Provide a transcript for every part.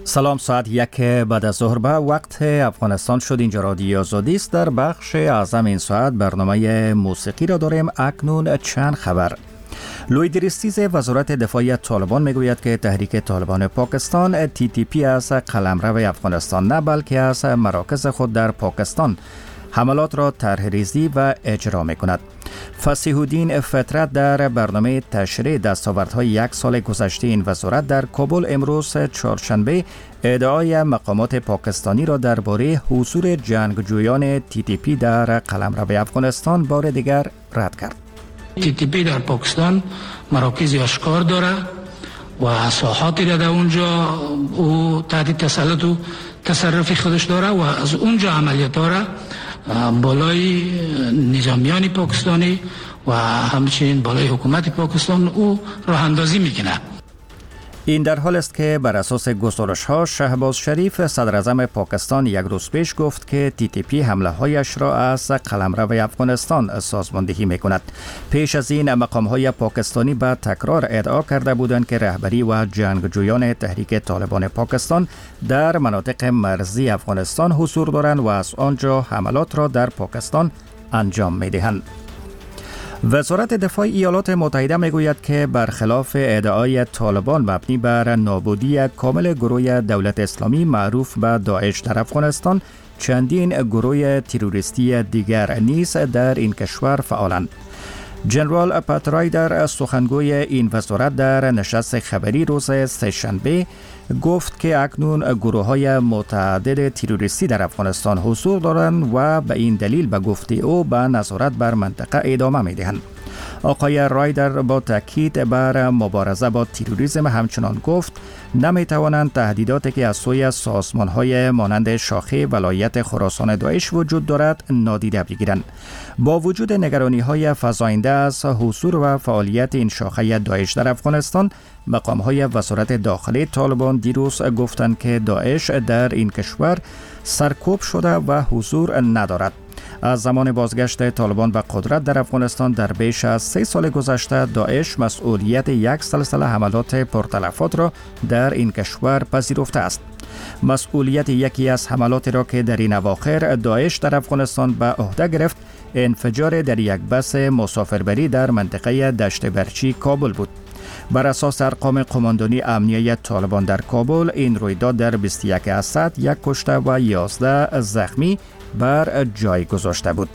سلام، ساعت 1 بعد از ظهر به وقت افغانستان شد. اینجا رادیو آزادی است. در بخش اعظم این ساعت برنامه موسیقی را داریم. اکنون چند خبر. لوید ریستیز وزارت دفاع طالبان میگوید که تحریک طالبان پاکستان TTP از قلمرو افغانستان نه بلکه از مراکز خود در پاکستان حملات را طرح‌ریزی و اجرا می‌کند. فصیح الدین فطرت در برنامه تشریح دستاوردهای یک سال گذشته این وزارت در کابل امروز چهارشنبه ادعای مقامات پاکستانی را درباره حضور جنگجویان TTP در قلمرو افغانستان بار دیگر رد کرد. TTP در پاکستان مراکزی آشکار داره و ساحاتی را در اونجا او تحت تسلط و تصرف خودش داره و از اونجا عملیات را بالای نظامیان پاکستانی و همچنین بالای حکومت پاکستان او راه اندازی میکنه. این در حال است که بر اساس گزارش‌ها شهباز شریف صدر اعظم پاکستان یک روز پیش گفت که TTP حمله‌هایش را از قلمرو افغانستان سازماندهی می‌کند. پیش از این مقام‌های پاکستانی به تکرار ادعا کرده بودند که رهبری و جنگجویان تحریک طالبان پاکستان در مناطق مرزی افغانستان حضور دارند و از آنجا حملات را در پاکستان انجام می‌دهند. وزارت دفاع ایالات متحده میگوید که برخلاف ادعای طالبان مبنی بر نابودی کامل گروه دولت اسلامی معروف به داعش در افغانستان، چندین گروه تروریستی دیگر نیز در این کشور فعالند. جنرال پات رایدر سخنگوی این وزارت در نشست خبری روز سه‌شنبه گفت که اکنون گروه‌های متعدد تروریستی در افغانستان حضور دارند و به این دلیل به گفته او به نظارت بر منطقه ادامه می‌دهند. آقای رایدر با تاکید بر مبارزه با تروریسم همچنان گفت نمی‌توانند تهدیداتی که از سوی سازمان‌های مانند شاخه ولایت خراسان داعش وجود دارد نادیده بگیرند. با وجود نگرانی‌های فزاینده از حضور و فعالیت این شاخه داعش در افغانستان، مقام‌های وزارت داخلی طالبان دیروز گفتند که داعش در این کشور سرکوب شده و حضور ندارد. از زمان بازگشت طالبان به قدرت در افغانستان در بیش از 3 سال گذشته، داعش مسئولیت یک سلسله حملات پرتلفات را در این کشور پذیرفته است. مسئولیت یکی از حملاتی را که در این اواخر داعش در افغانستان به عهده گرفت، انفجار در یک بس مسافربری در منطقه دشت برچی کابل بود. بر اساس ارقام قماندانی امنیه طالبان در کابل، این رویداد در 21 اسد 1 کشته و 11 زخمی بر جای گذاشته بود.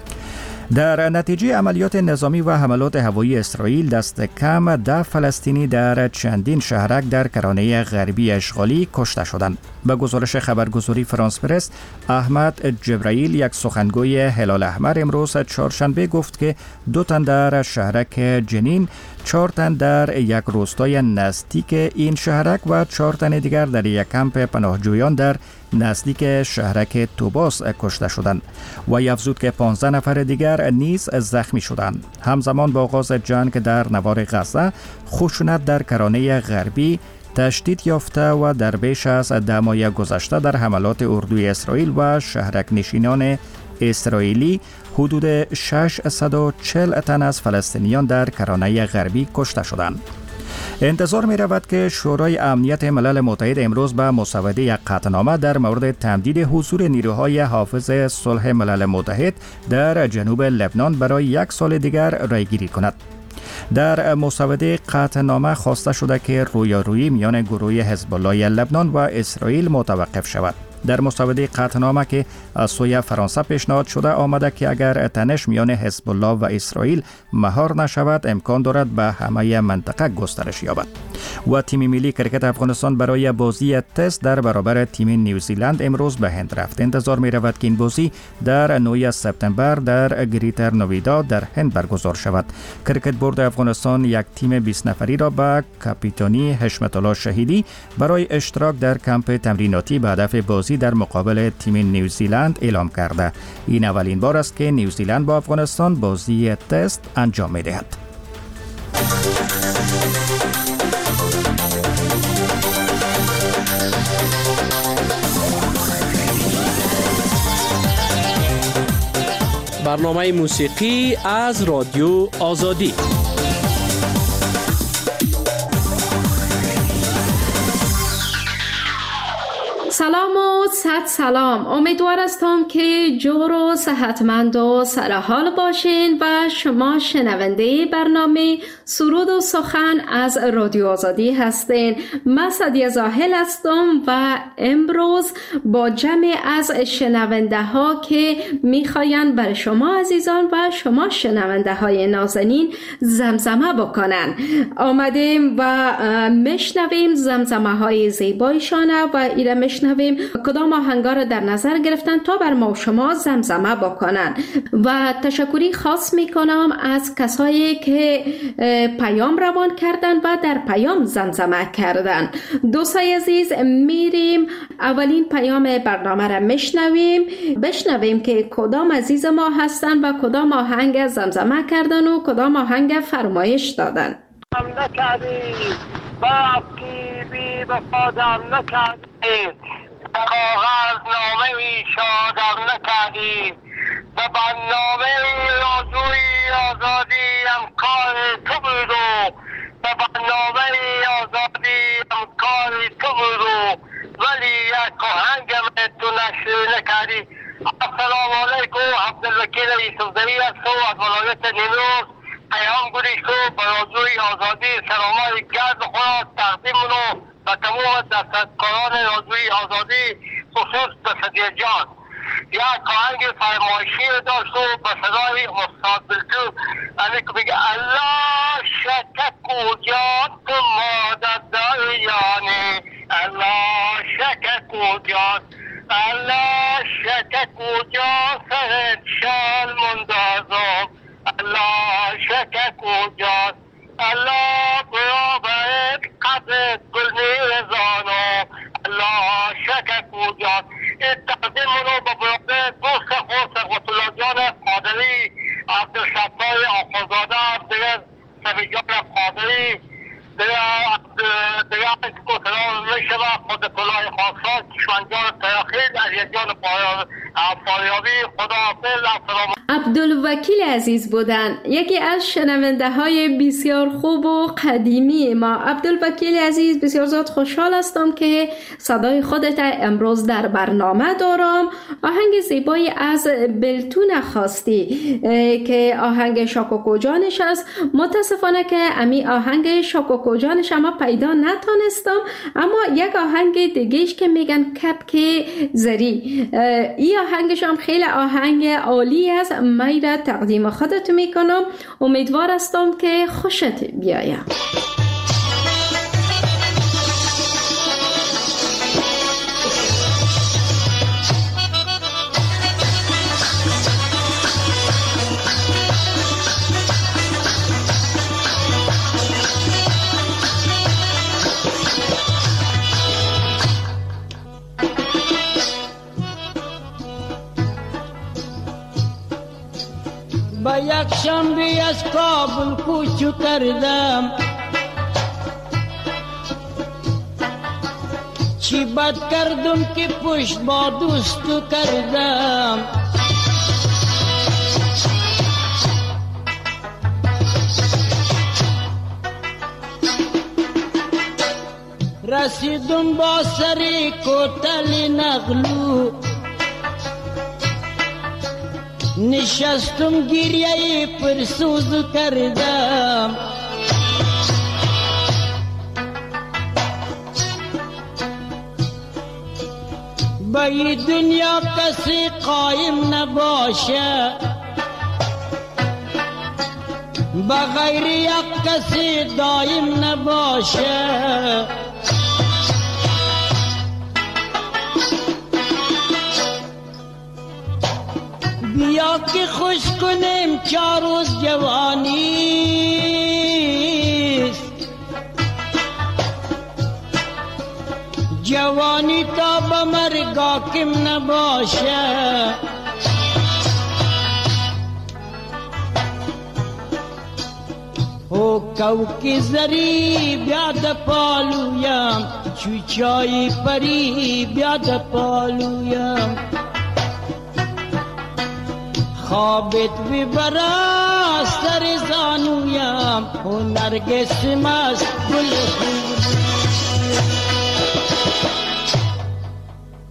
در نتیجه عملیات نظامی و حملات هوایی اسرائیل، دست کم 10 فلسطینی در چندین شهرک در کرانه غربی اشغالی کشته شدند. به گزارش خبرگزاری فرانس پرس، احمد جبرائیل، یک سخنگوی هلال احمر، امروز چهارشنبه گفت که 2 تن در شهرک جنین، 4 تن در یک روستای نزدیک این شهرک و 4 تن دیگر در یک کمپ پناهجویان در نزدیک شهرک توباس کشته شدند و افزود که 15 نفر دیگر نیز زخمی شدند. همزمان با آغاز جنگ در نوار غزه، خشونت در کرانه غربی تشدید یافته و در بیش از 10 ماه گذشته در حملات اردوی اسرائیل و شهرک نشینان اسرائیلی حدود 640 تن از فلسطینیان در کرانه غربی کشته شدند. انتظار می رود که شورای امنیت ملل متحد امروز به مسوده یک قطعنامه در مورد تمدید حضور نیروهای حافظ صلح ملل متحد در جنوب لبنان برای 1 سال دیگر رایگیری کند. در مسوده قطعنامه خواسته شده که رویارویی میان گروه حزب الله لبنان و اسرائیل متوقف شود. در مسوده قطعنامه که از سوی فرانسه پیشنهاد شده آمده که اگر تنش میان حزب الله و اسرائیل مهار نشود، امکان دارد به همه منطقه گسترش یابد. و تیم ملی کرکت افغانستان برای بازی تست در برابر تیم نیوزیلند امروز به هند رفت. انتظار می رود که این بازی در 9 سپتامبر در گریتر نویدا در هند برگزار شود. کرکت بورد افغانستان یک تیم 20 نفری را به کاپیتانی حشمت الله شهیدی برای اشتراک در کمپ تمریناتی به هدف بازی در مقابل تیم نیوزیلند اعلام کرده. این اولین بار است که نیوزیلند با افغانستان بازی تست انجام می دهد. برنامه موسیقی از رادیو آزادی. سلام و صد سلام. امیدوار هستم که جور و صحتمند و سرحال باشین و شما شنونده برنامه سرود و سخن از رادیو آزادی هستین. من سعدیه زاهل هستم و امروز با جمع از شنونده ها که میخواین بر شما عزیزان و شما شنونده های نازنین زمزمه بکنن آمدیم و مشنویم زمزمه های زیبایشانه و ایره مشنویم کدام آهنگا را در نظر گرفتن تا بر ما و شما زمزمه بکنن. و تشکری خاص میکنم از کسایی که پیام روان کردن و در پیام زمزمه کردن. دوستای عزیز، میریم اولین پیام برنامه را بشنویم که کدام عزیز ما هستن و کدام آهنگ زمزمه کردن و کدام آهنگ فرمایش دادن. بی بفادم نکردیم، کاغذ نامه ای شادم نکردیم، به برنامه آرزوی آزادی امکان تو بود و به برنامه آزادی امکان تو بود ولی یک آهنگم تو نشر نکردی. السلام علیکم، عبدالوکیل یوسفزئی هستم از ولایت نیمروز. پیام گوشتو به آرزوی آزادی سلامای گرد خود تقدیم رو به تمام دستکاران آرزوی آزادی خصوص به صدیق جان. یک آهنگ فرمایشی داشت و به صدای استاد بلتو که بگه الله شک کجا تو مادر دایانه، الله شک کجا، الله شک کجا سهد شال مندازم، الله شک کجاست، الله برابر قبر گل میزانو، الله شک کجاست. این تقدیم رو به برابر دوست خود ثروت الله جان قادری، عبدالستار آخوزاده، دیگه سبی جان قادری، دیگه سلام میشوه خود کلاه خاصات کشمنجان تراخیل علی جان فاریابی. خدا حافظ. السلام. عبدالوکیل عزیز بودن، یکی از شنونده های بسیار خوب و قدیمی ما. عبدالوکیل عزیز، بسیار زیاد خوشحال هستم که صدای خودت امروز در برنامه دارم. آهنگ زیبایی از بلتون خواستی که آهنگ شاکوکو جانش است. متاسفانه که امی آهنگ شاکوکو جانش اما پیدا نتانستم، اما یک آهنگ دیگهش که میگن کپک زری، این آهنگش هم خیلی آهنگ عالی است. من را تقدیم خودت میکنم، امیدوار هستم که خوشت بیاید. با یک شنبه از کابل کوچو کردم، چی بد کردم که پشت با دوستو کردم. رسیدم با سری کوتل نغلو، نشستم گریه پرسوز کردم. با این دنیا کسی قایم نباشه، بغیر یک کسی دایم نباشه. بیا که خوش کنیم 4 روز جوانیست، جوانی تا به مرگ حاکم نباشه. او کوکی زری بیاد پالویم، چوچای پری بیاد پالویم. خوابت ببرا سر زانویم، و نرگس مست گل خوب.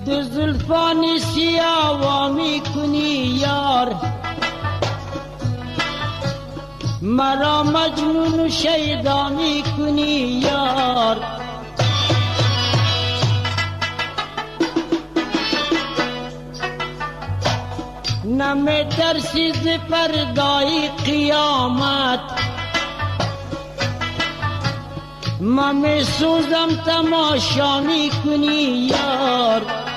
دو زلفان سیاه می کنی یار، مرا مجنون و شیدا می کنی یار. نمی ترسی ز پردای قیامت، من می سوزم تماشا می کنی یار.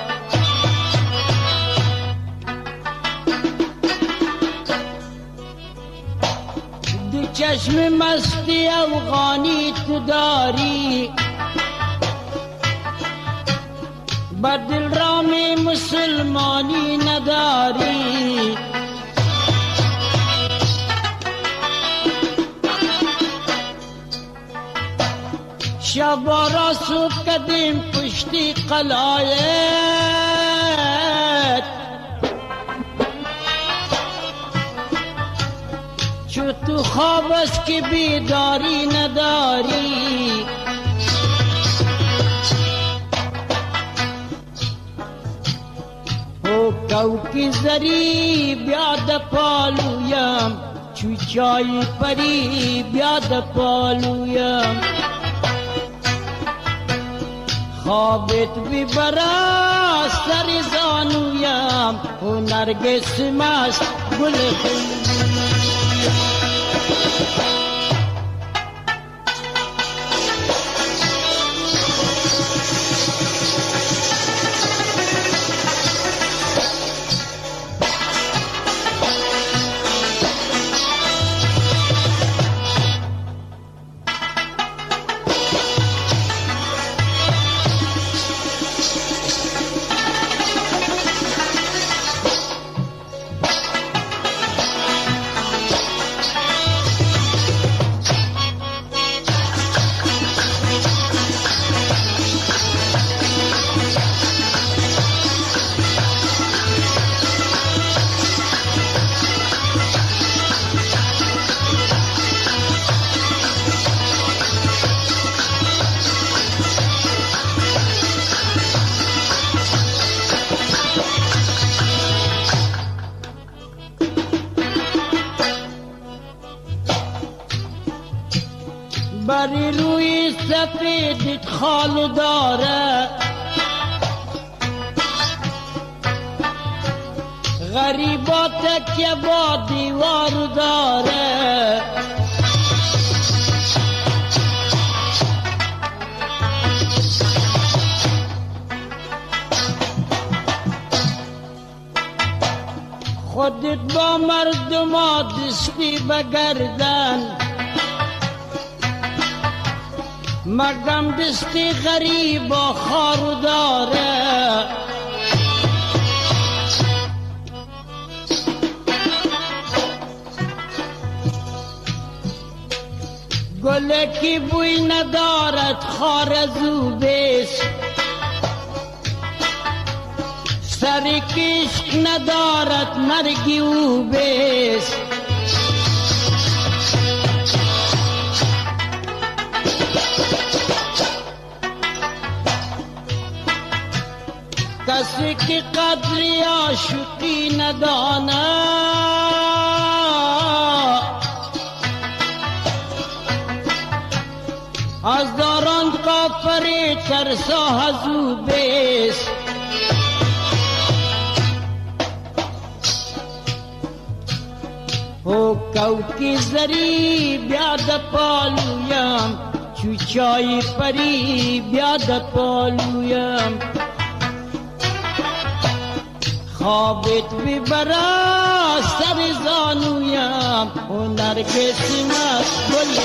دو چشم مستی افغانی تو داری، بر دل رام مسلمانی نداری. شب را صبح کدیم پشتی قلایت، چو تو خواب است که بیداری نداری. کوکی زری بیاد پالویم، چوچای پری بیاد پالویم. خوابت ببرا سر زانویم، و نرگس مست گل بری روی سفیدت خال داره، غریبات که با دیوار داره. خودت با مردم دستی بگردن، مگم دستی غریب و خار داره. گل کی بوی ندارد خار ازو بیش، سر کشک ندارد مرگی او بیش. کسی که قدری عاشقی ندانه، از داران کافر ترسا هزو بیس. او کوکی زری بیاد پالویم، چوچای پری بیاد پالویم. خوابت ببرا سر زانویم، و نرگس مست گل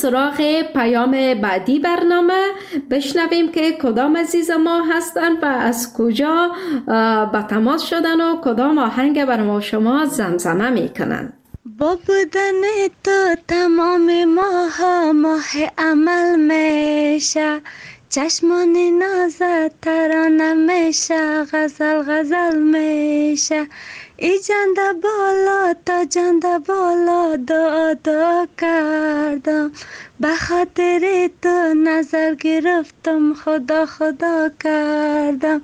سراغ پیام بعدی برنامه، بشنویم که کدام عزیز ما هستن و از کجا با تماس شدن و کدام آهنگ بر ما شما زمزمه میکنن. با بودن تو تمام ماه عمل میشه، چشمان نازت ترانه میشه، غزل میشه. ای جنده بالا تا جنده بالا دعا کردم، به خاطر تو نظر گرفتم، خدا کردم.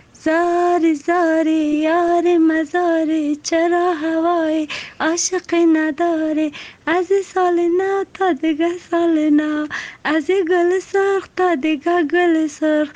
زاری یار مزاری، چرا هوای عاشقی نداری؟ از سال نو تا دیگه سال نو، از گل سرخ تا دیگه گل سرخ،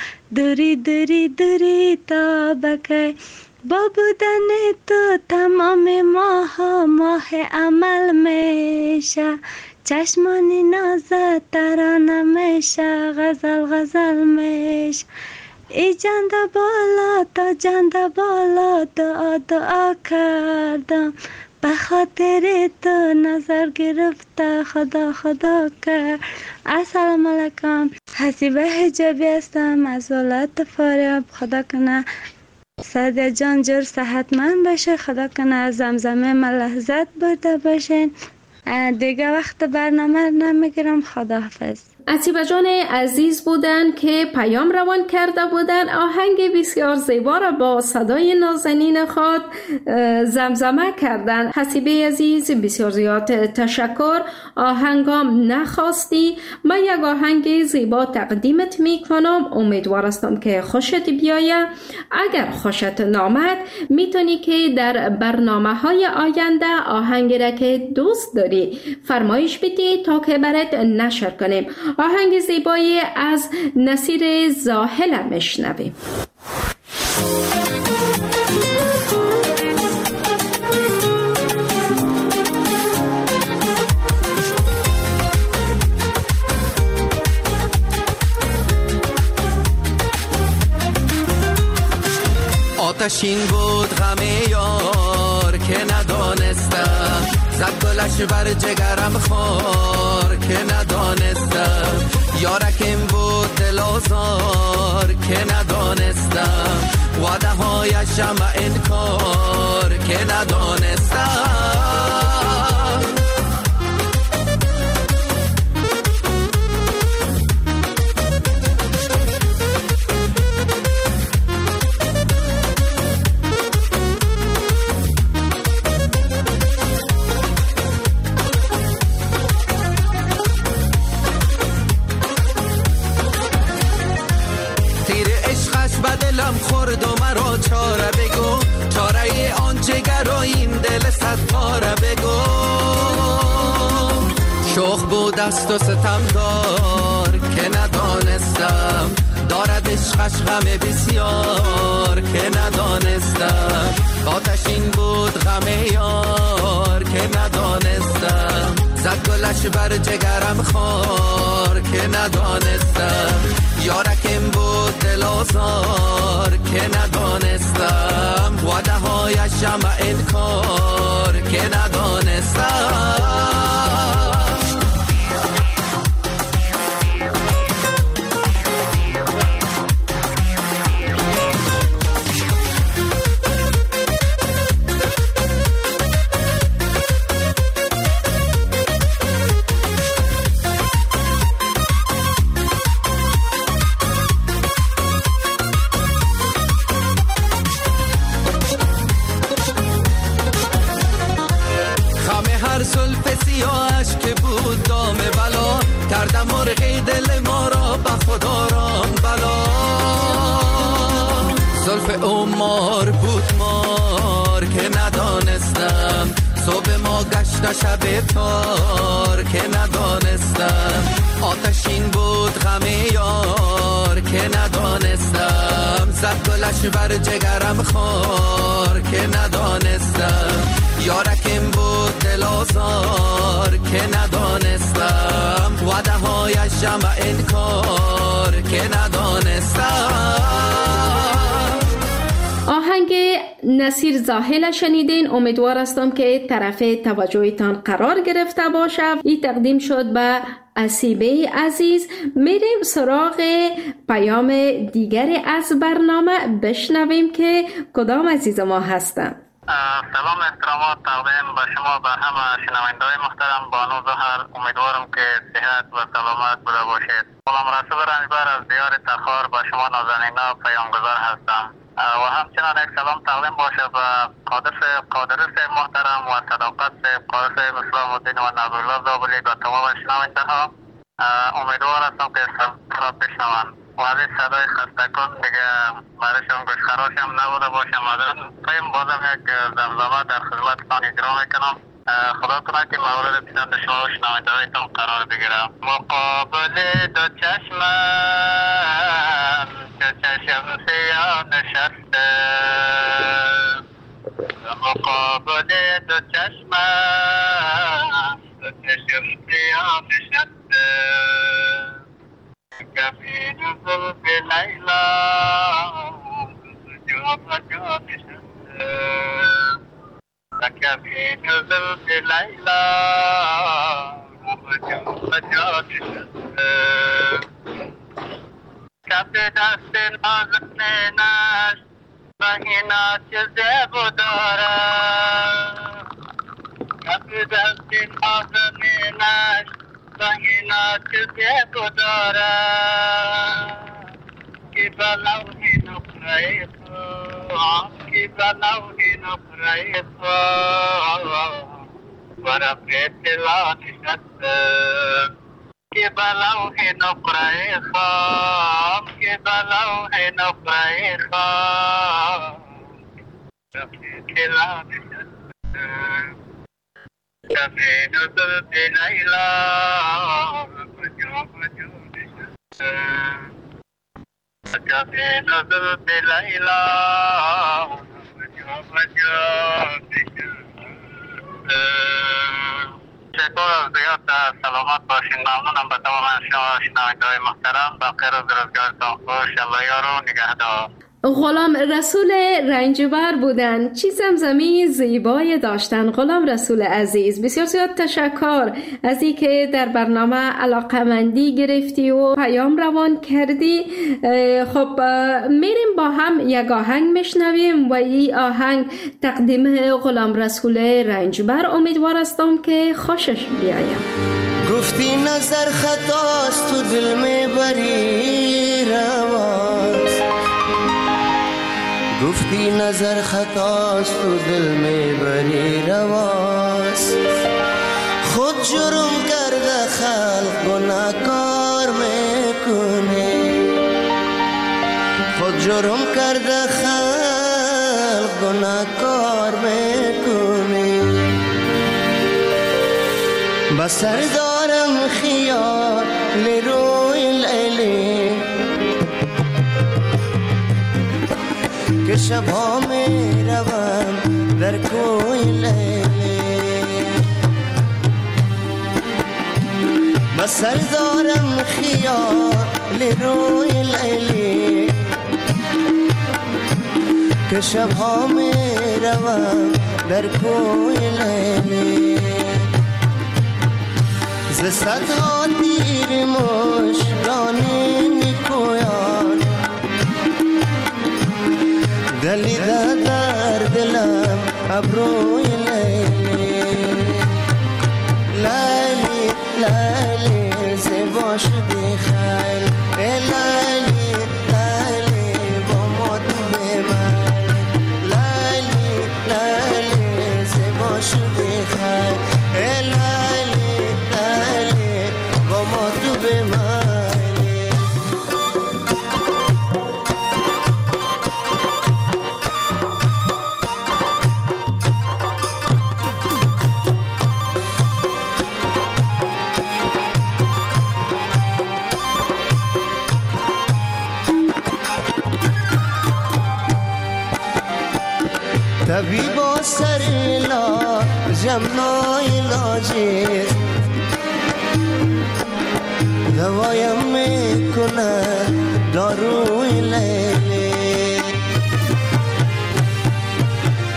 دوری تا بکی. با بودن تو تمام ماه عمل میشه، چشمانی نازت ترانه میشه، غزل میشه. ای جنده بالا تا جنده بالا دعا کردم، به خاطر تو نظر گرفته، خدا کرد. السلام علیکم، حسیبه حجابی هستم از ولایت فاریاب. خدا کنه سعدیه جان جور صحتمند باشه، خدا کنه از زمزمه ما لذت برده باشین. دیگه وقت برنامه نمیگیرم. خداحافظ. عتیبه جان عزیز بودن که پیام روان کرده بودن، آهنگ بسیار زیبا را با صدای نازنین خود زمزمه کردن. حسیبه عزیز بسیار زیاد تشکر. آهنگام نخواستی، من یک آهنگ زیبا تقدیمت میکنم، امیدوار هستم که خوشت بیایه. اگر خوشت نامد میتونی که در برنامه های آینده آهنگی را که دوست داری فرمایش بدی تا که برات نشر کنیم. آهنگ زیبایی از نصیر زاهل میشنویم. آتشین بود غم یار که ندانستم، زد گلش بر جگرم خار که ندانستم. یارکم بود دل آزار که ندانستم، وعده هایشم انکار که ندانستم. خورد و مرا چاره بگو، چاره آن جگر و این دل صد پاره بگو. شوخ بود است و ستم دار که ندانستم، دارد عشقش غم بسیار که ندانستم. آتشین بود غم یار که ندانستم، زد گلش بر جگرم خار که ندانستم. یارکم بود دل آزار که ندانستم، وعده هایشم انکار که ندانستم. کردم مرغی دل ما را به خدا رام بلا. زلف او مار بود مار که ندانستم، صبح ما گشت شب تار که ندانستم. آتشین بود غم یار که ندانستم، زد گلش بر جگرم خار که ندانستم. یارکم بود دل آزار که ندانستم، وعده هایشم انکار که ندانستم. آهنگ نصیر زاهل شنیدین. امیدوار هستم که طرف توجهتان قرار گرفته باشه. این تقدیم شد به اسیبه عزیز. میریم سراغ پیام دیگری از برنامه، بشنویم که کدام عزیز ما هستن. سلام احترامات تقدیم به شما، به همه شنونده‌های محترم. بانو زهر، امیدوارم که صحت و سلامت بوده باشید. غلام رسول رنجبر از دیار تخار به شما نازنینا پیامگذار هستم و همچنان یک سلام تقدیم باشه به قادر محترم و صداقت قادر اسلام الدین و نظرالله زابلی و تمام شنونده‌ها. امیدوار هستم که سلام بشنوند و از این صدای خستکن دیگه برایشان گوشخراش هم نبوده باشم. پایم بازم یک زمزمه در خدمتتان اجرا میکنم. خدا کنه که مورد پسند شما و شنونده‌هایتان قرار بگیرم. مقابل دو چشمم که چشم سیاه نشسته، مقابل دو چشمم که چشم سیاه نشسته، کفین زلف لیلا جا بجا نشسته، کفین زلف لیلا جا بجا نشسته، کف دست نازنینش بهینا چه زیبا داره، کف دست نازنینش بهینا چه زیبا داره، که بلوی نقره خود، که بلوی نقره خود برا پیتلا نشسته، که بلوی نقره خود، که بلوی نقره خود برا پیتلا نشسته، کفین زلف لیلا بجا بجا نشسته، کفین زلف لیلا بجا بجا نشسته. چطور از زیاد سلامت باشین. ممنونم به تمام شما شنونده‌های محترم. بخیر و روزگارتان خوش. الله یار و نگهدار. غلام رسول رنجبر بودن. چی زمزمه زیبای داشتن غلام رسول عزیز. بسیار زیاد تشکر از این که در برنامه علاقمندی گرفتی و پیام روان کردی. خب میریم با هم یک آهنگ میشنویم و این آهنگ تقدیم غلام رسول رنجبر. امیدوار هستم که خوشش بیایم. گفتی نظر خطاست تو دل میبری رواست، گفتی نظر خطاست تو دل میبری رواست، خود جرم کرده خلق گناهکار میکنه، خود جرم کرده خلق گناهکار میکنه، بسر دارم خیال روی لیلی که شبها می روم در کوی لیلی، بسر دارم خیال روی لیلی که شبها می روم در کوی لیلی، ز صدها تیر مژگانی نیکویان دلیده در دلم ابروی لیلی، لیلی لیلی زیبا شدی خیل، لیلی لیلی با ما تو بمن، لیلی لیلی زیبا شدی خیل، لیلی لیلی با ما تو بمن. طبیبا سر لاجم نایلاجی دوایم میکنه داروی لیلی،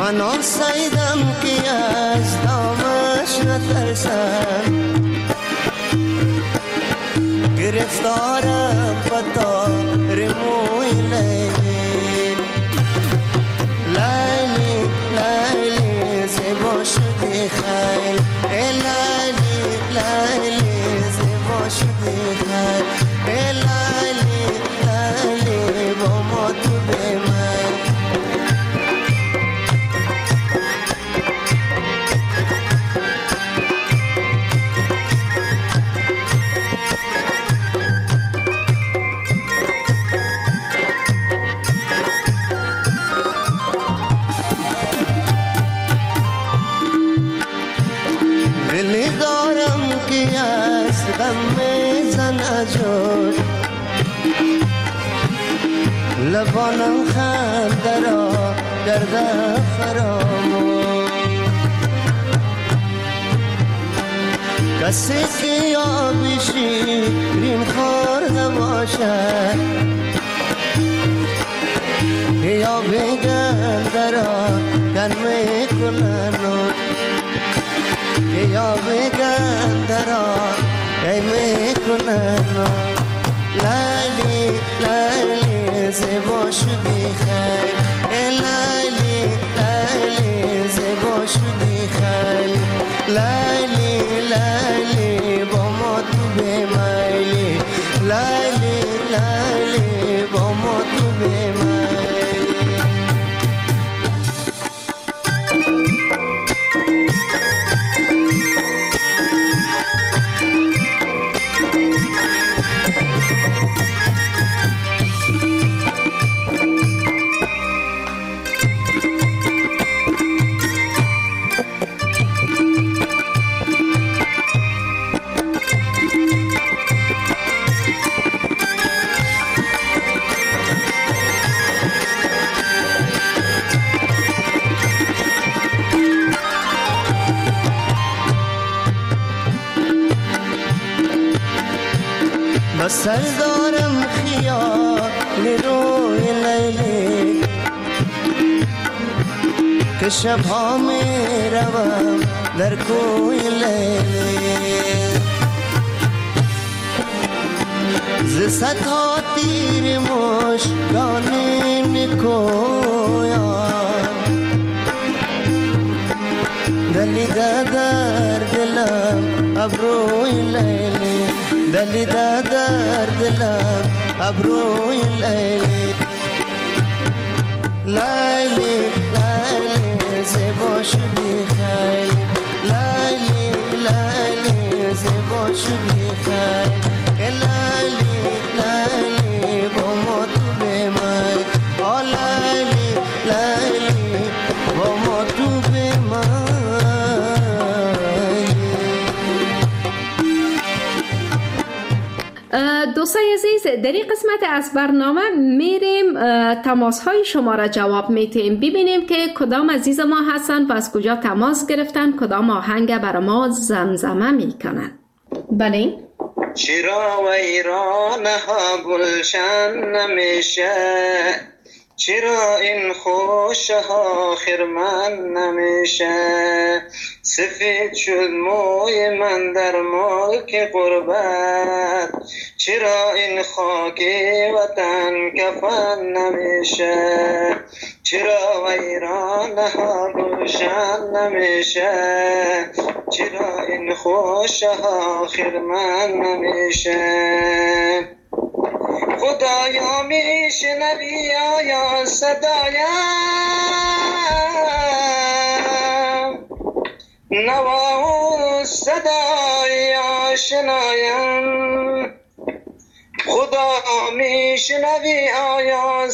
من آن سیدم که از دامش نترسم، گرفتارم بطار موی لیلی. لیلی لیلی زیبا شدی خیل، لیلی لیلی زیبا شدی خیل، لیلی لیلی با ما تو بمن. دلی دارم که از غم میزن جور، لبانم خنده را کرده فراموش. کسی که آبی شیرین خورده باشد، یا بگنده را کن میکنن، یا بگنده را ای میکنن. لیلی لیلی زیبا شدی خیل، لیلی لیلی زیبا شدی خیل، لیلی لیلی با ما تو بمیلی، لیلی لیلی با ما تو بمیلی. سر دارم خیال روی لیلی، که شبها می روم در کوی لیلی. ز صدها تیر مژگانی نکویان، دلیده در دلم ابروی لیلی، دلیده در دلم ابروی لیلی. لیلی لیلی زیبا شدی خیل، لیلی لیلی زیبا شدی خیل، لیلی لیلی با ما تو بمن. لیلی لیلی با ما تو بمن. دوستای عزیز، در این قسمت از برنامه میریم تماس های شما را جواب میتیم، ببینیم که کدام عزیز ما هستن و از کجا تماس گرفتن، کدام آهنگ برای ما زمزمه میکنن. بله. چرا ویرانها گلشن نمیشه، چرا این خوشها خرمن نمیشه، سفید شد موی من در ملک غربت، چرا این خاک وطن کفن نمیشه، چرا ویرانها گلشن نمیشه، چرا این خوشها خرمن نمیشه. خدایا میشنوی آیا صدایم، نوا صدای آشنایم، خدا میشنوی آیا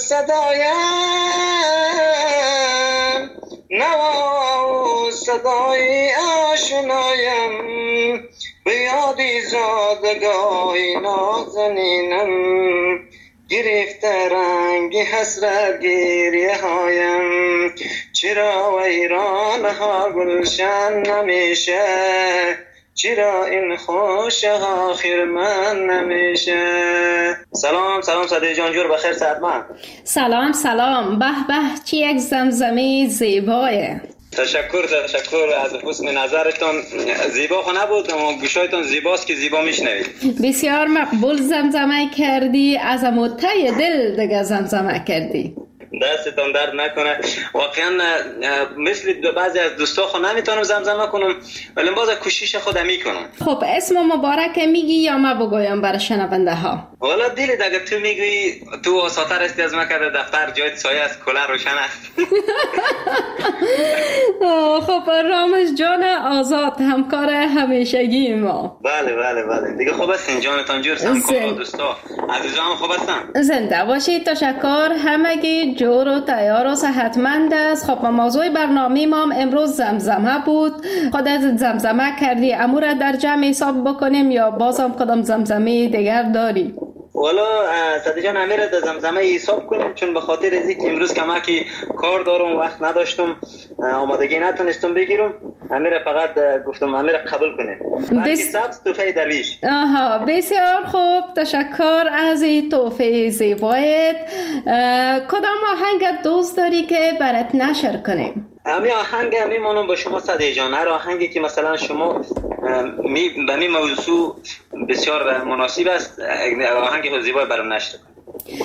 صدایم، نوا صدای آشنایم، بیادی زادگاهی نازنینم، گرفته رنگ حسرت گریه هایم، چرا ویرانها گلشن نمیشه، چرا این خوش آخر من نمیشه. سلام صدیق جان، جور بخیر صحتمند. سلام به به، چی یک زمزمه زیبایه. تشکر از حسن نظرتون. زیبا خو نبود اما گوشایتون زیباست که زیبا میشنوید. بسیار مقبول زمزمه کردی، از اموته دل دیگه زمزمه کردی. دستتون درد نکنه. واقعا مثل بعضی از دوستا خو نمیتونم زمزمه کنم، ولی باز کوشش خودم میکنم. خب اسم مبارک میگی یا ما بگویم برای شنونده ها؟ والا دیلی اگه تو میگویی تو آساتر استی از ما کرده، دفتر جای سایه است، کلر روشن است. خب رامش جان آزاد، همکار همیشگی ما. بله دیگه خوب هستین جانتان جور، همکار دوستا عزیزان خوب هستن؟ زنده باشید. تشکر. همگی جور و تیار و صحتمند است. خب موضوع برنامه ما امروز زمزمه بود. خودت زمزمه کردی، امور در جمع حساب بکنیم یا باز هم کدام زمزمه دیگر داری؟ والا صدیق جان امیر در زمزمه حساب کنیم، چون به خاطر از اینکه امروز کمکی کار دارم، وقت نداشتم، آمادگی نتونستم بگیرم. امیر فقط گفتم امیر قبول کنیم. هرکی سبز توفه درویش. بسیار خوب، تشکر از این توفه زیبایت. کدام آهنگ دوست داری که برات نشر کنیم؟ امی آهنگ میمونم با شما صدیق جان. هر آهنگی که مثلا شما به می موضوع بسیار مناسب است، آهنگ زیبای برام نشر کنید.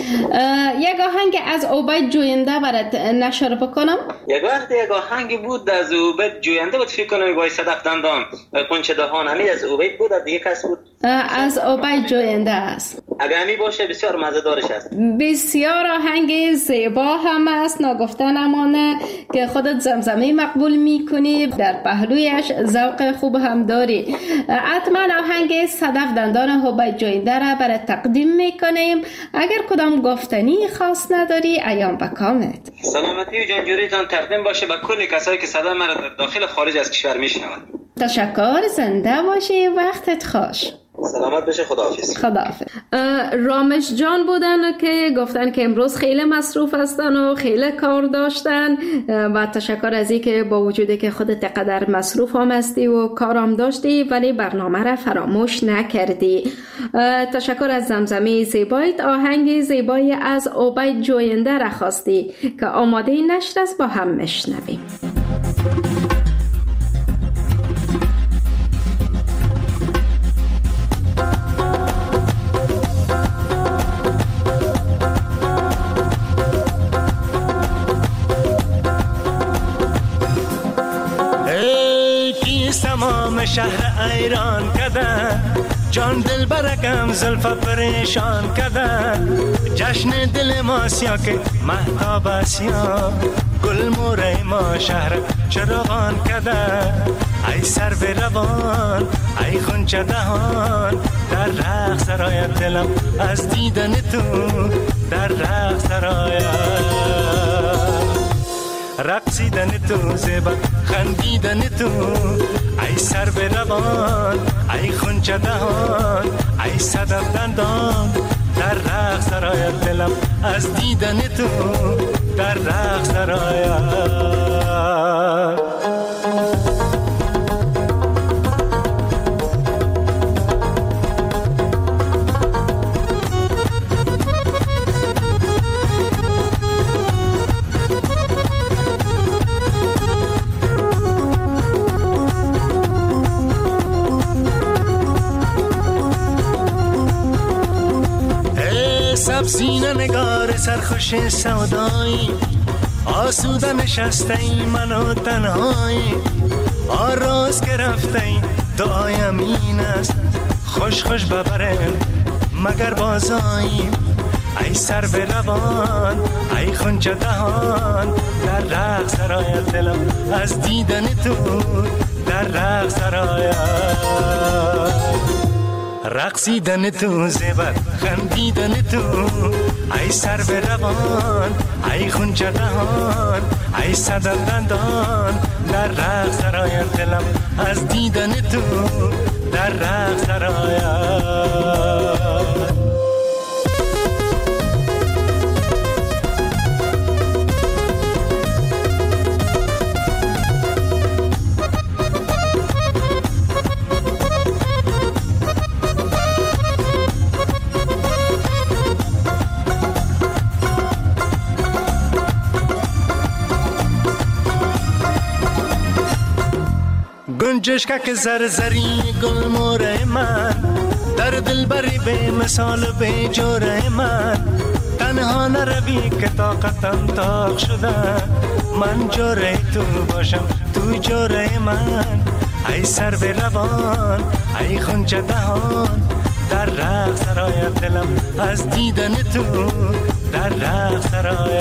یک آهنگ از عبید جوینده برات نشر بکنم. یک آهنگی بود از عبید جوینده بود، فکر کنم وای صدف دندان قنچه دهان، همی از عبید بود، دیگه کس بود؟ از عبید جوینده است. اگه همی باشه بسیار مزه‌دارش است. بسیار آهنگ زیبا هم است، نگفته نمانه که خودت زمزمه مقبول میکنی، در پهلویش ذوق خوب هم داری. حتما آهنگ صدف دندان عبید جوینده را برات تقدیم میکنیم. اگر کدام گفتنی خاص نداری ایام بکامت. سلامتی و جانجوریتان تقدیم باشه به کل کسایی که صدا مرا در داخل خارج از کشور میشنوند. تشکر. زنده باشی. وقتت خوش. سلامت بشه. خداحافظ. رامش جان بودن که گفتن که امروز خیلی مصروف هستن و خیلی کار داشتن و تشکر از این که با وجودی که خودت قدر مصروف هم هستی و کارم داشتی ولی برنامه را فراموش نکردی. تشکر از زمزمه زیبایت. آهنگ زیبایی از عبید جوینده را خواستی که آماده نشر است، با هم میشنویم. تمام شهر ایران کردن، جان دل برکم زلفا پریشان کردن. جشن دل ما سیا که مهتاب سیا، گل موره ما شهر چراغان کردن. ای سر به روان ای خونچه دهان، در رقص سرایت دلم از دیدن تو، در رقص سرایت رقصیدن تو، زیبا خندیدن تو. ای سر به روان ای خونچه دهان، ای صدف دندان، در رقص سرایت دلم از دیدن تو، در رقص سرایت. سینه نگار سرخوش سودایی، آسوده نشسته ای منو تنهایی. آراز که رفته ای دعایم این است، خوش خوش ببرم مگر بازایی. ای سر به روان ای خونچه دهان، در رقص سرایت دلم از دیدن تو، در رقص سرایت رقصیدن تو، زیبت خندیدن تو. ای سر به روان ای خونچه دهان، ای صدف دندان، در رقص سرایت دلم از دیدن تو، در رقص سرایت. چون چشکک زرزری گل موره من، در دل بری به مثال به جوره من، تنها نروی که طاقتم تاق شده، من جوره تو باشم تو جوره من. ای سر به روان ای خونچه دهان، در رقص سرایت دلم از دیدن تو، در رقص سرایت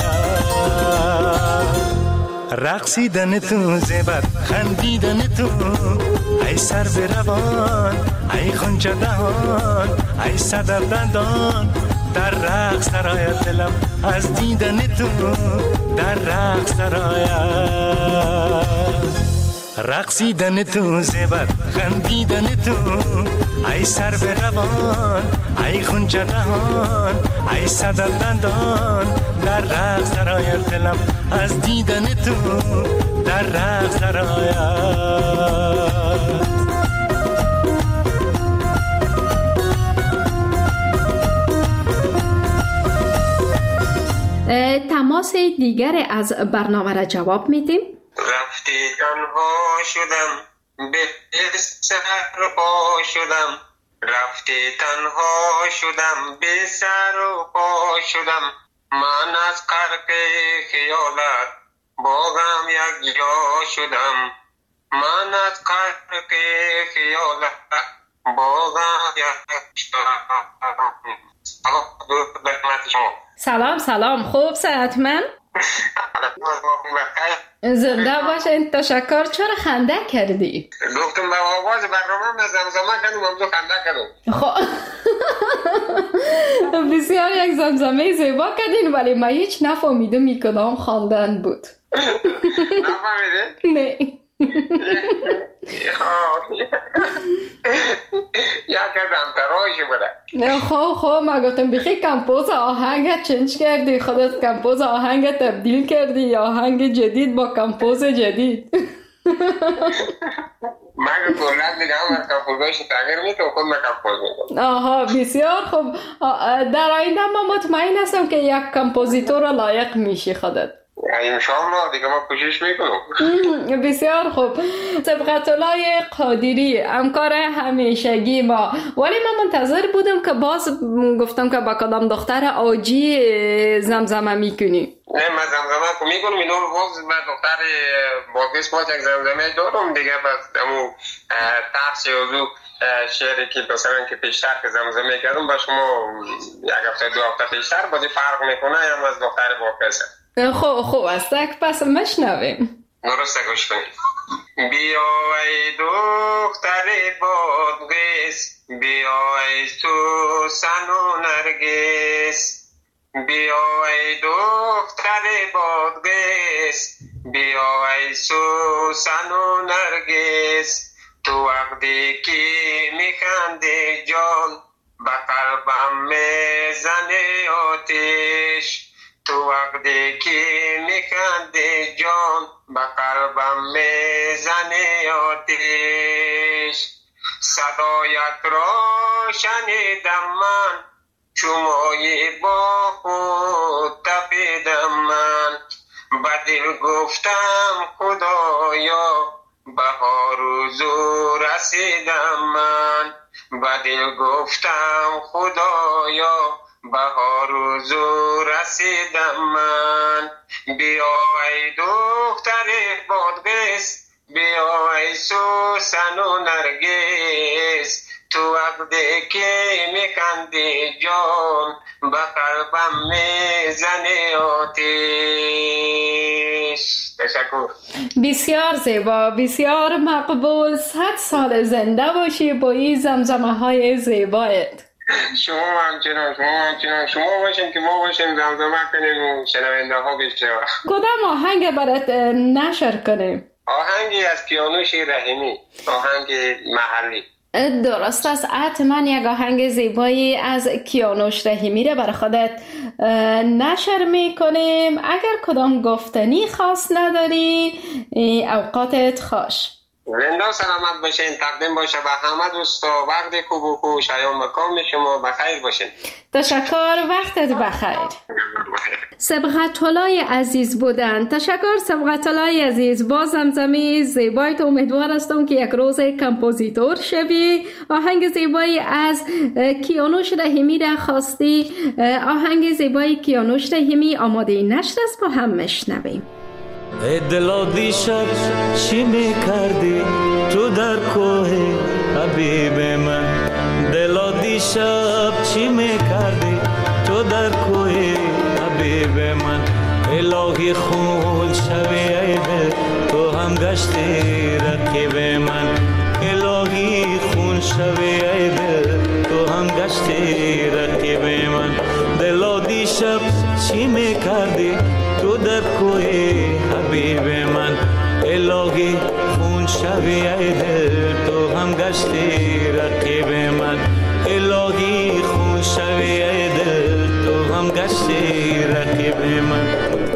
رقصیدن تو، زیبت خندیدن تو. ای سر به روان ای خونچه دهان، ای صدر دندان، در رقص سرایت دلم از دیدن تو، در رقص سرایت رقصیدن تو، زیبت خندیدن تو. ای سر به روان ای خونچه دهان، ای صدر دندان، در رقص سرایت دلم از دیدن تو، در رقص سرایت. تماس دیگر از برنامه را جواب میدیم. رفتی تنها شدم به سر پا شدم، رفتی تنها شدم به سر و پا شدم. من از غرق خیالت باغم یک جا شدم، من از غرق خیالت باغم یک جا شدم. سلام خوب صحتمند؟ زنده باشین. تشکر. چرا خنده کردی؟ گفتم با آواز برنامه زمزمه کردم، هم تو خنده کردم. خب بسیار یک زمزمه زیبا کردین، ولی من هیچ نفهمیدم می کدام خواندن بود. نفهمیده؟ نه. یا کردم تراشی بوده. خب ما گفتم بخی کمپوز آهنگ چنج کردی، خودت کمپوز آهنگ تبدیل کردی یا آهنگ جدید با کمپوز جدید. من کلن دیگه هم از کمپوزش تغییر میتونم، خود من کمپوز میکنم. آها بسیار خوب. در آینده ما مطمئن هستم که یک کمپوزیتور لایق میشی خودت. انشاءالله دیگه ما کوشش میکنم. بسیار خوب. صبغت‌الله قادری همکار همیشگی ما، ولی من منتظر بودم که باز گفتم که با کدام دختر آجی زمزمه میکنی. نه من زمزمه که میکنم، اینو باز با دختر باقیش باز یک زمزمه دارم دیگه، بس امو ترس یوزو شعری که مثلا که پیشتر که زمزمه کردم با شما یک هفته دو هفته پیشتر بازی فرق میکنه هم از دختر باقیش. خوب است، پس مشنویم. درسته گوش کنید. بیا ای دختر بادغیس، بیا ای سوسن و نرگس، بیا ای دختر بادغیس، بیا ای سوسن و نرگس. تو وقتی که میخندی جان به قلبم میزنه آتش، تو وقتی که میخندی جان به قلبم میزنه آتش. صدایت را شنیدم من، چومای با خود تپیدم من. به دل گفتم خدایا بهار و زور رسیدم من. به دل گفتم خدایا بهار و زور رسیدم من. بیا ای دختر بادغیس، بیا ای سوسن و نرگس. تو وقتی که میخندی جان به قلبم میزنه آتش. تشکر. بسیار زیبا، بسیار مقبول. 100 سال زنده باشی با این زمزمه های زیبایت. شما همچنان شما باشین که ما باشیم زمزمه کنیم و شنونده ها بشه. کدام آهنگ برات نشر کنیم؟ آهنگی از کیانوش رحیمی، آهنگ محلی. درست است. حتما یک آهنگ زیبایی از کیانوش رحیمی را برای خودت نشر میکنیم. اگر کدام گفتنی خاص نداری اوقاتت خوش. زنده سلامت باشین. تقدیم باشه به همه دوستا. وقت خوب و خوش ایام مکام شما بخیر باشین. تشکر، وقتت بخیر. سبقت الله عزیز بودن. تشکر سبقت الله عزیز. با زمزمه زیبای تو امیدوار هستم که یک روز کمپوزیتور شوی. آهنگ زیبایی از کیانوش رحیمی را خواستی. آهنگ زیبایی کیانوش رحیمی آماده نشر است، با هم میشنویم. ای دلا دیشب چی میکردی تو در کوه حبیب من؟ دلا دیشب چی میکردی تو در کوه حبیب من؟ الهی خون شوی ای دل تو هم گشتی رقیب من. الهی خون شوی ای دل تو هم گشتی رقیب من. دلا دیشب چی میکردی تو در کوه حبیب من؟ الهی خون شوی ای دل تو هم گشتی رقیب من. الهی خون شوی ای دل تو هم گشتی رقیب من.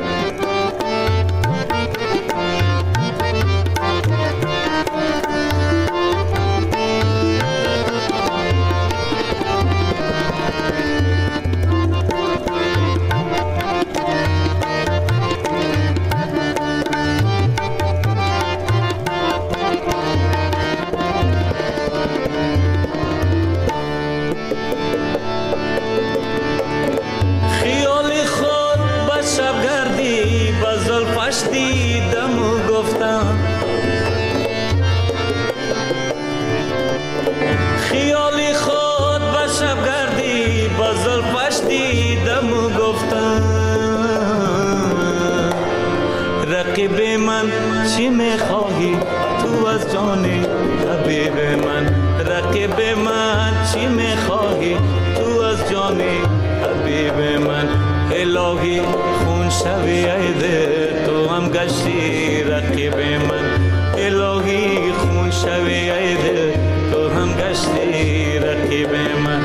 رقیب من چی میخواهی تو از جان حبیب من؟ رقیب من چی میخواهی تو از جان حبیب من؟ الهی خون شوی ای دل تو هم گشتی رقیب من. الهی خون شوی ای دل تو هم گشتی رقیب من.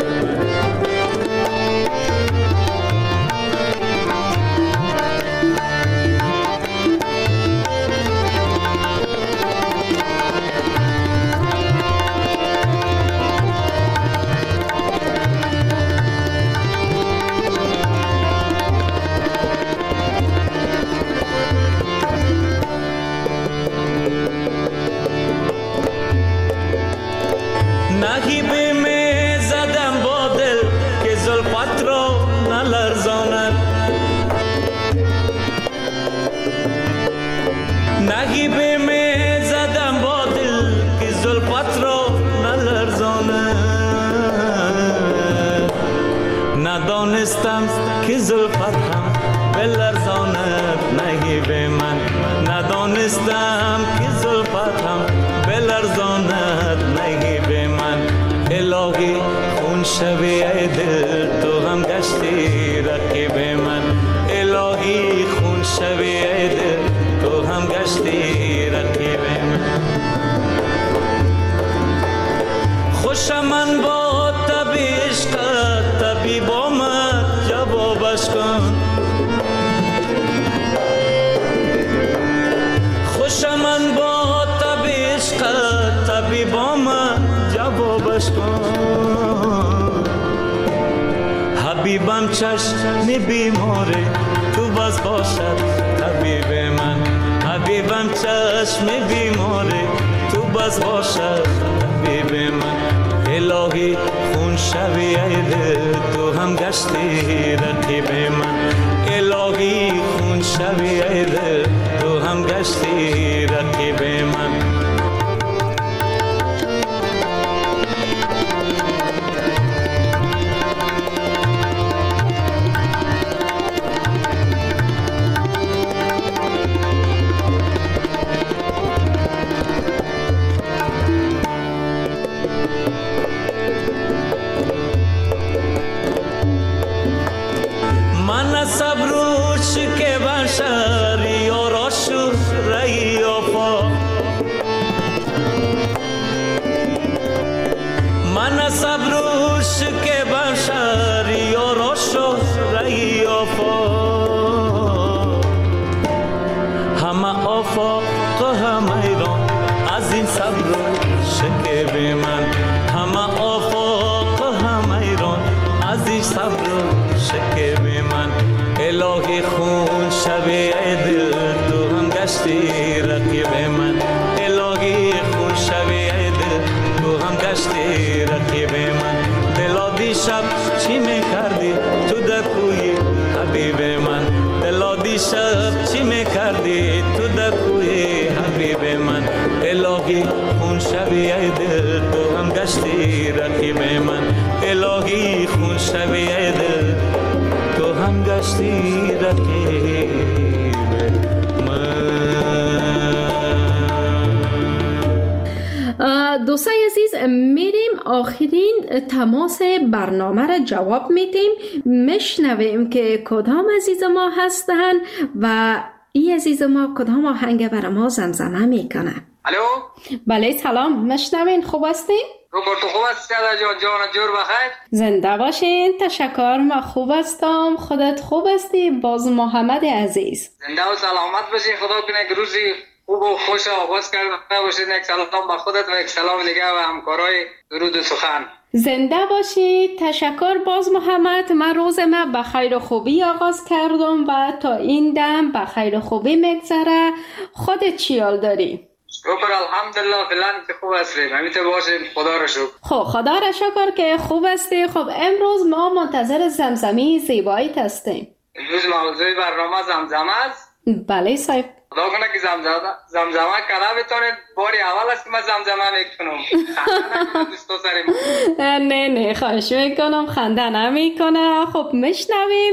ندانستم که زلفت هم بلرزاند نگیب من. ندانستم که زلفت هم بلرزاند نگیب من. الهی خون شوی ای دل تو هم گشتی رقیب من. الهی خون شوی ای دل تو هم گشتی رقیب من. خوشم من با طبع عشقت طبیب آمد جوابش کن. خوشم من با طبع عشقت طبیب آمد جوابش کن. حبیبم چشم بیماره تو بس باشد طبیب من. حبیبم چشم بیماره تو بس باشد طبیب من. الهی خون شوی ای دل تو هم گشتی رقیب من. الهی خون شوی ای دل تو هم گشتی رقیب من. از این صبر و شکیب من، همه آفاق و همه ایران از این صبر و شکیب من. الهی خون شبیه دل تو هم گشتی رقیب من، الهی خون شبیه دل تو هم گشتی رقیب من. دلا دیشب چی میکردی تو در کوی حبیب من، دلا دیشب چی میکردی تو در کوی حبیب من. الهی خون شبیه دل تو هم گشتی رقیب من، الهی خون شبیه دل تو هم گشتی رقیب من. دوستای عزیز، میریم آخرین تماس برنامه را جواب میدیم، میشنویم که کدام عزیز ما هستن و این عزیز ما کدام آهنگ برای ما زمزمه میکنه. الو بله سلام، میشنوین؟ خوب هستین؟ روبرت خوب هستی؟ جان جور بخیر. زنده باشین. تشکر، من خوب هستم. خودت خوب هستی؟ باز محمد عزیز زنده و سلامت باشی. خدا کنه که روزی خوب و خوش آغاز کرده باشید. یک سلام به خودت و یک سلام دیگه و همکارای درود و سخن. زنده باشید. تشکر باز محمد. من روز من به خیر و خوبی آغاز کردم و تا این دم به خیر و خوبی میگذره. خودت چی حال داری؟ شکر الحمدلله فعلا که خوب هستیم. همیشه باشید. خدا را شکر. خب خدا را شکر که خوب هستی. خب امروز ما منتظر زمزمه زیباییت هستیم. امروز موضوع برنامه زمزمه است. بله صاحب. خدا کنه که زمزمه کنه بتونید. باری اول است که من زمزمه میکنم. نه خواهش میکنم خنده نمیکنه. خب میشنویم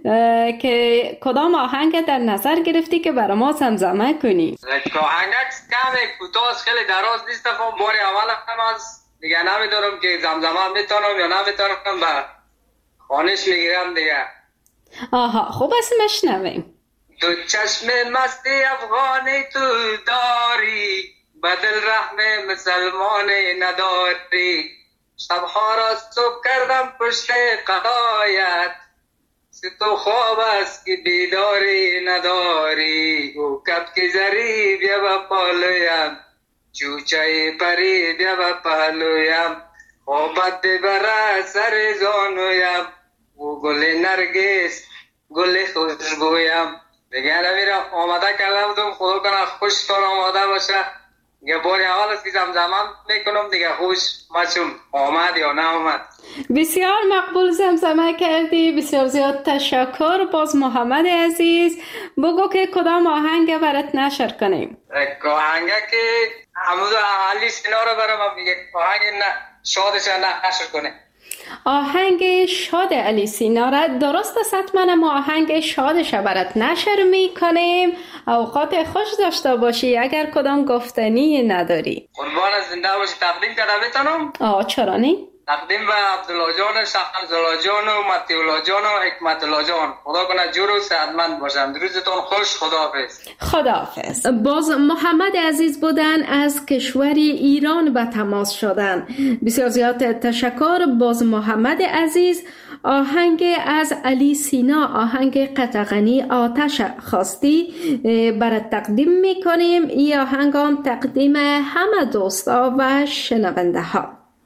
که کدام آهنگ در نظر گرفتی که برای ما زمزمه کنی؟ آهنگ کم کوتاه خیلی دراز نیست. باری اول هم از دیگه نمیدونم که زمزمه میتونم یا نمیتونم. با خانش میگیرم دیگه. آها خوب است میشنویم. تو چشم مستی افغانی تو داری، بدل رحم مسلمانی نداری. شبها را صبح کردم پشت قضایت، تو خواب است که بیداری نداری. او کبک زری بیا با پالویم، چوچه پری بیا با پهلویم. خوابت ببره سر زانویم، او گل نرگس گل خوشبویم. دیگه نمیرم آماده کرده بودم. خدا کنه خوشتان آماده باشه. یه باری اول است که زمزمه میکنم دیگه. خوش مچون آمد یا نه آمد. بسیار مقبول زمزمه کردی. بسیار زیاد تشکر باز محمد عزیز. بگو که کدام آهنگ برات نشر کنیم؟ آهنگ که همون علی سینا رو برام میگه. آهنگ شادش نشر کنه. آهنگ شاد علی سینا را درست است. حتما ما آهنگ شادش برات نشر میکنیم. اوقات خوش داشته باشی. اگر کدام گفتنی نداری قربان زنده باشی. تقدیم کنم میتونم؟ چرا نه؟ تقدیم به عبدالله جان، شمس‌الله جان و مطیع جان و حکمت الله جان. خدا کنه جور و صحتمند باشم. روزتون خوش. خداحافظ. خداحافظ. باز محمد عزیز بودن از کشور ایران به تماس شدن. بسیار زیاد تشکر باز محمد عزیز. آهنگ از علی سینا، آهنگ قطغنی آتش خواستی برات تقدیم میکنیم. این آهنگ هم تقدیم همه دوستا و شنونده ها.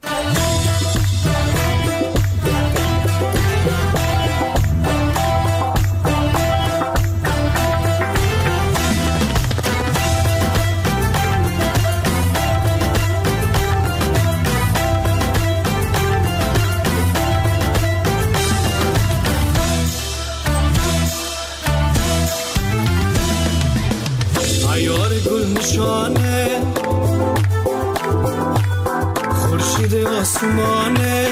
گلشانه خورشید آسمانه،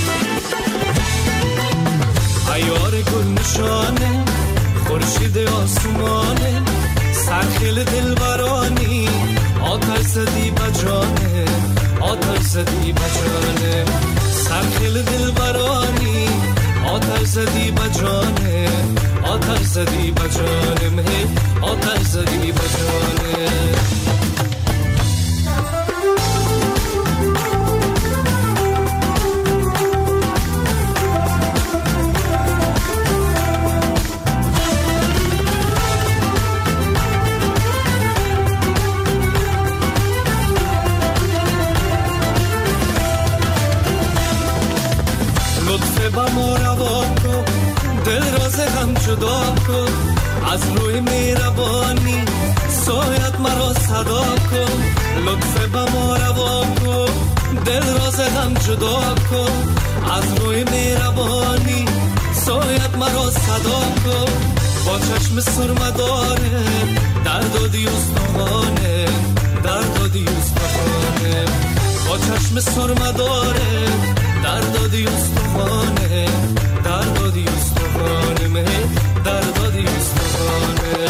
عیار گلشانه خورشید آسمانه. سرخیل دلبرانی آتش زدی بجانه، آتش زدی بجانه. سرخیل دلبرانی آتش زدی بجانه، آتش زدی بجانم، آتش زدی بجانه. جدا کن، از روی مهربانی سایت مرا صدا کن، لطف به ما روا کن، دل را ز غم جدا کن، از روی مهربانی سایت مرا صدا کن، با چشم سرمه داره دردادی استخوانه، دردادی استخوانه، با چشم سرمه داره دردادی استخوانه، دردادی استخوانه، مه دردادی استخوانه.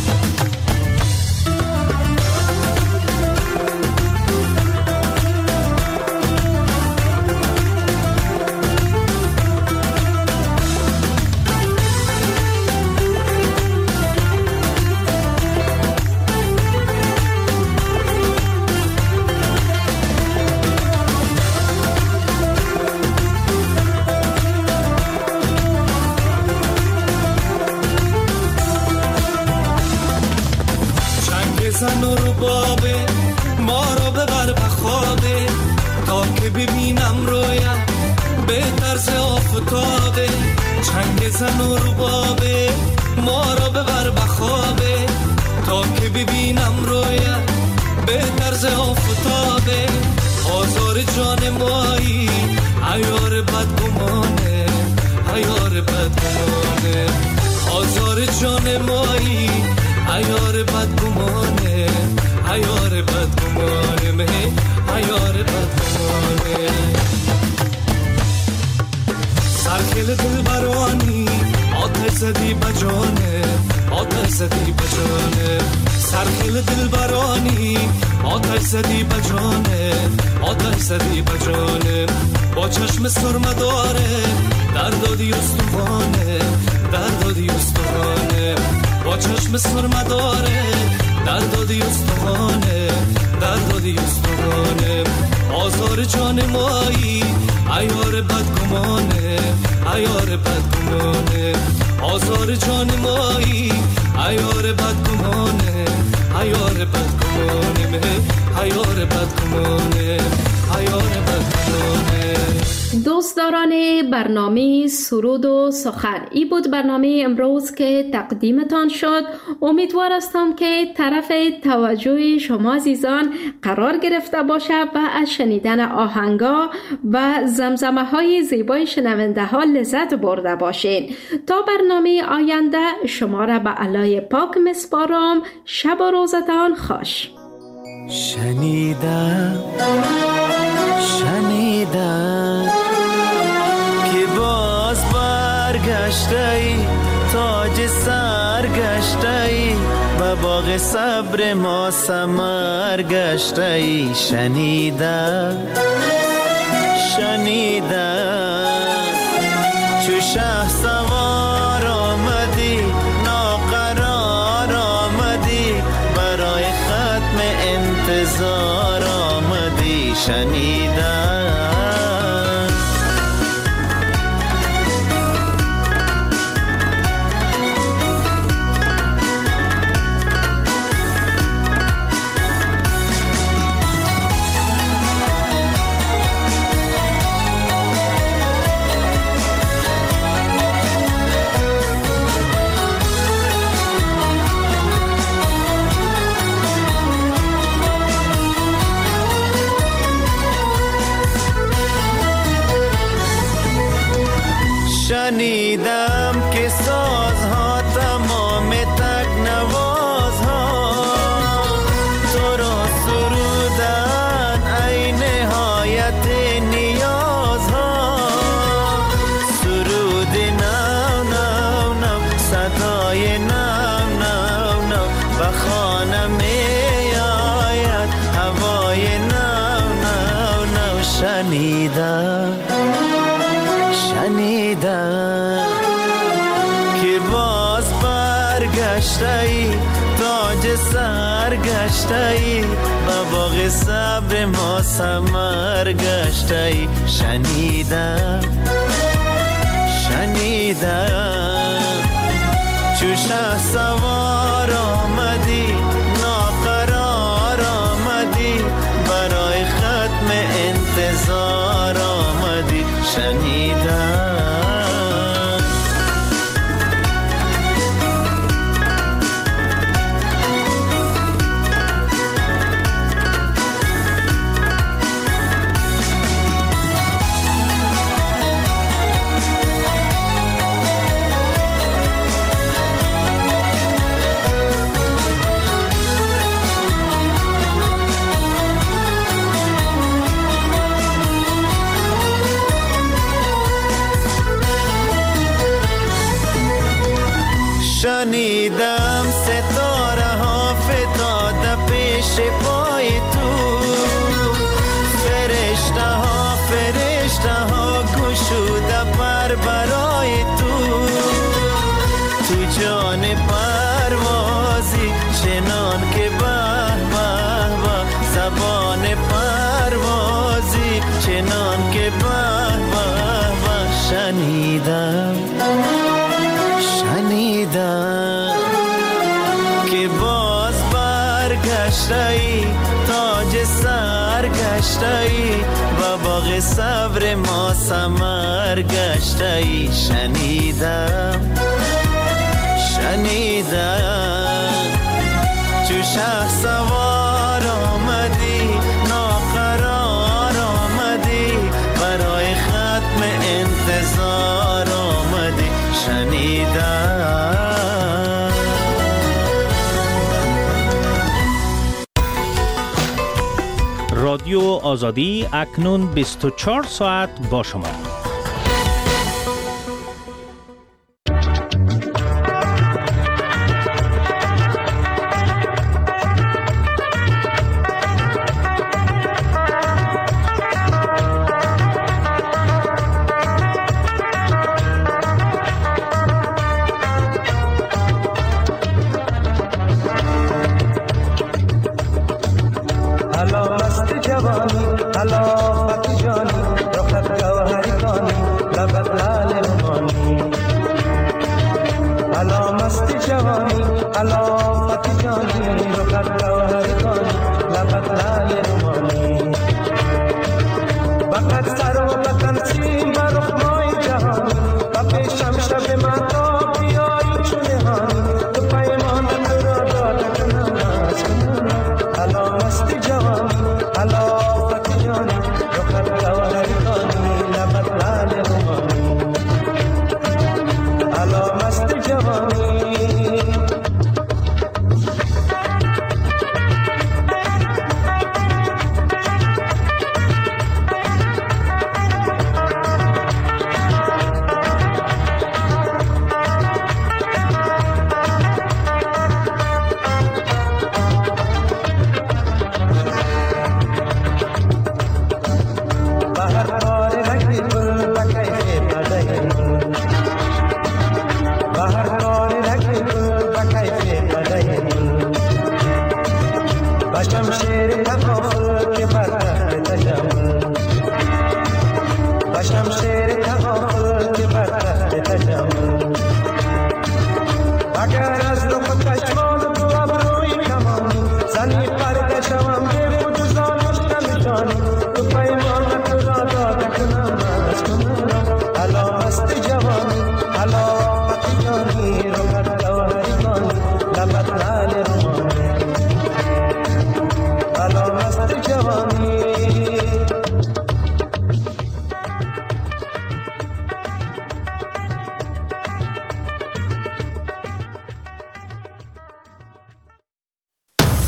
زن و ربابه ما رو ببر بخوابه، تا که ببینم رویم به طرز آفتابه، چنگ زن و ربابه ما رو ببر بخوابه، تا که ببینم رویم به طرز آفتابه، آزار جان مایی عیار بدگمانه، عیار بدگمانه، آزار جان مایی عیار بدگمانه، عیار بدگمانه، مه عیار بدگمانه. سرکل دل برانی آتش زدی بجانه، آتش زدی بجانه، سرکل دل برانی آتش زدی بجانه، آتش زدی بجانه، با چشم سرمه داره دردادی استخوانه، دردادی استخوانه، با چشم سرمه داره دردادی استخوانه، دردادی استخوانه، آزار جان مایی عیار بدگمانه، عیار بدگمانه، آزار جان مایی عیار بدگمانه، عیار بدگمانه، مه عیار بدگمانه، عیار بدگمانه. دوستداران برنامه سرود و سخن، این بود برنامه امروز که تقدیمتان شد. امیدوار هستم که طرف توجه شما عزیزان قرار گرفته باشه و از شنیدن آهنگا و زمزمه های زیبای شنونده ها لذت برده باشین. تا برنامه آینده شما را به علای پاک مسپارم. شب و روزتان خوش. شنیدم که باز برگشتی، تاج سر گشتی، و باغ صبر ما ثمر گشتی. شنیدم چو شه سوار آمدی، ناقرار آمدی، برای ختم انتظار آمدی. شنیدم شنیدم که سازها تمام تکنوازها تو را سرودن ای نهایت نیازها. سرود نو نو نو، صدای نو نو نو، و خانه می آید هوای نو نو نو. شنیدم که باز برگشتی، تاج سر گشتی، و باغ صبر ما ثمر گشتی. شنیدم چو شه سوار آمدی، ناقرار آمدی، برای ختم انتظار آمدی. شنیدم که به به به زبان پروازی چنان که به به به شنیدم که باز برگشتی تاج سرگشتی و باغ صبر ما ثمر گشتی شنیدم چو شه سوار آمدی ناقرار آمدی برای ختم انتظار آمدی شنیدم. رادیو آزادی اکنون 24 ساعت با شما. Hello